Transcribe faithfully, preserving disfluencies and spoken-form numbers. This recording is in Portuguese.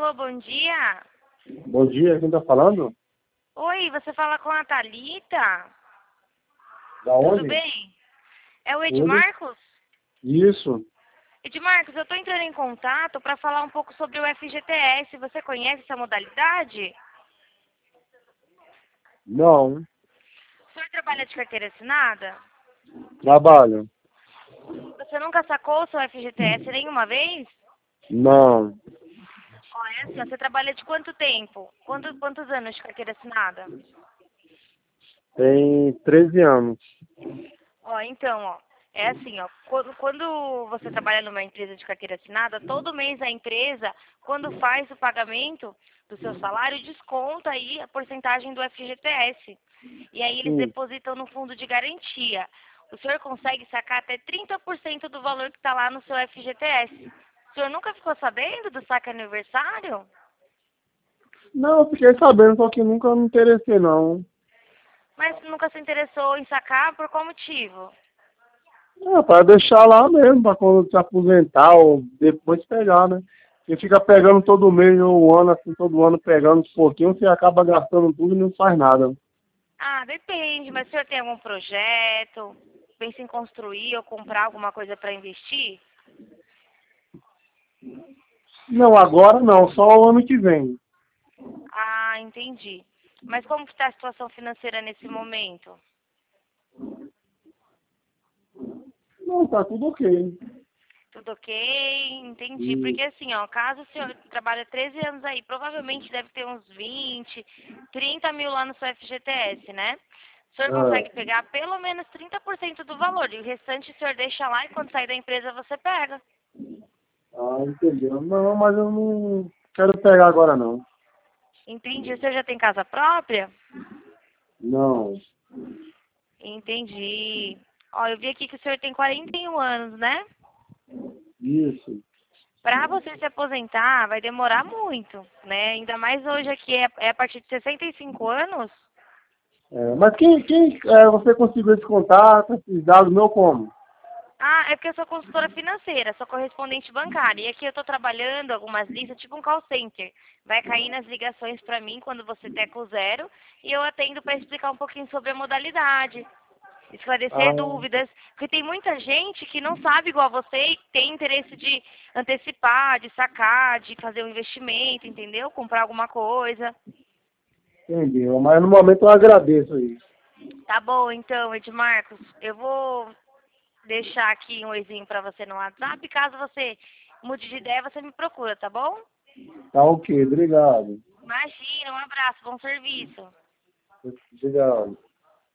Alô, bom dia. Bom dia, quem tá falando? Oi, você fala com a Thalita? Da Tudo onde? bem? É o Tudo? Edmarcos? Isso. Edmarcos, eu estou entrando em contato para falar um pouco sobre o F G T S. Você conhece essa modalidade? Não. O senhor trabalha de carteira assinada? Trabalho. Você nunca sacou o seu F G T S nenhuma vez? Não. Olha, assim, ó, você trabalha de quanto tempo? Quanto, quantos anos de carteira assinada? Tem treze anos. Ó, então, ó, é assim, ó, quando, quando você trabalha numa empresa de carteira assinada, todo mês a empresa, quando faz o pagamento do seu salário, desconta aí a porcentagem do F G T S. E aí eles Sim. depositam no fundo de garantia. O senhor consegue sacar até trinta por cento do valor que está lá no seu F G T S. O senhor nunca ficou sabendo do saque aniversário? Não, eu fiquei sabendo, só que nunca me interessei, não. Mas nunca se interessou em sacar por qual motivo? É, para deixar lá mesmo, para quando se aposentar ou depois pegar, né? Porque fica pegando todo mês ou um ano, assim, todo ano pegando um pouquinho, você acaba gastando tudo e não faz nada. Ah, depende, mas o senhor tem algum projeto? Pensa em construir ou comprar alguma coisa para investir? Não, agora não, só o ano que vem. Ah, entendi. Mas como que está a situação financeira nesse momento? Não, tá tudo ok. Tudo ok? Entendi. E, Porque assim, ó, caso o senhor trabalha treze anos aí, provavelmente deve ter uns vinte, trinta mil lá no seu F G T S, né? O senhor consegue é, pegar pelo menos trinta por cento do valor e o restante o senhor deixa lá e quando sair da empresa você pega. ah, entendeu. Não, mas eu não quero pegar agora, não. Entendi. O senhor já tem casa própria? Não. Entendi. Ó, eu vi aqui que o senhor tem quarenta e um anos, né? Isso. Para você se aposentar vai demorar muito, né? Ainda mais hoje aqui é, é a partir de sessenta e cinco anos. É, mas quem, quem é, você conseguiu esse contato, esses dados meu como? Ah, é porque eu sou consultora financeira, sou correspondente bancária. E aqui eu estou trabalhando algumas listas, tipo um call center. Vai cair nas ligações para mim quando você teca o zero e eu atendo para explicar um pouquinho sobre a modalidade, esclarecer Ah, dúvidas, porque tem muita gente que não sabe igual você e tem interesse de antecipar, de sacar, de fazer um investimento, entendeu? Comprar alguma coisa. entendeu. Mas no momento eu agradeço isso. Tá bom, então, Edmarcos, eu vou deixar aqui um oizinho pra você no WhatsApp. Caso você mude de ideia, você me procura, tá bom? Tá ok, obrigado. Imagina, um abraço, bom serviço. Obrigado.